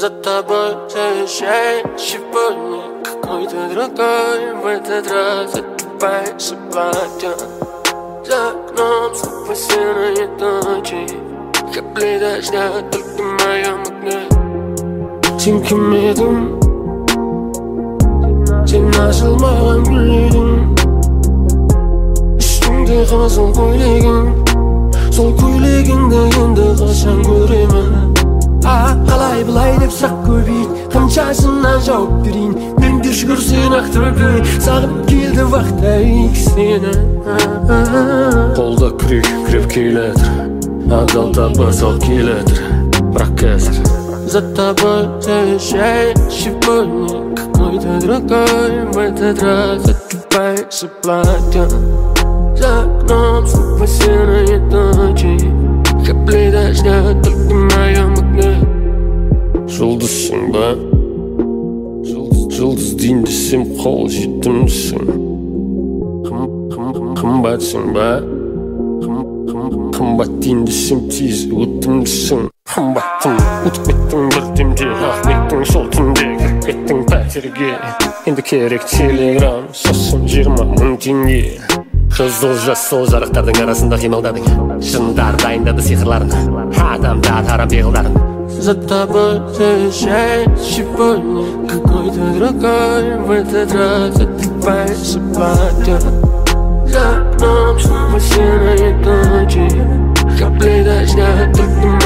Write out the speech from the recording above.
За тобой сегодня какой-то другой. В этот раз отбиваешься платьем. За окном снова серые тучи, капли дождя только в моем окне. Сен кім едің? Сен асыл маған гүледің. Үстіңде қызыл көйлегің, сол көйлегіңді енді қашан көремін. Қалай былай деп сұрақ көбейді, қаншасына жауап берейін. Мен де жүгір сен ақтырбей, сағынып келді вақтайық сені. Қолда күрек күреп келетір, адал табыс ал келетір, бірақ қазір за тобой сегодня какой-то другой. В этот раз отбиваешься платьем. За окном снова серые тучи, капли дождя только в моем окне. Жұлдызсың ба? Жұлдыз дейін десем қол жетімсің. Қымбатсың ба? Қымбат дейін десем тез өтімсің. Қымбаттым, ұтып кеттің бір демде, Ахметтің сол түнде кіріп кеттің пәтерге. Енді керек телеграм, сосын 20 мың теңге. Қызыл жасыл жарықтардың арасында қимылдадың, жындар дайындады сиқырларын, адамдар тарап пиғылдарын. За тобой сегодня какой-то другой. В этот раз отбиваешься платьем. За окном снова серые тучи, капли дождя только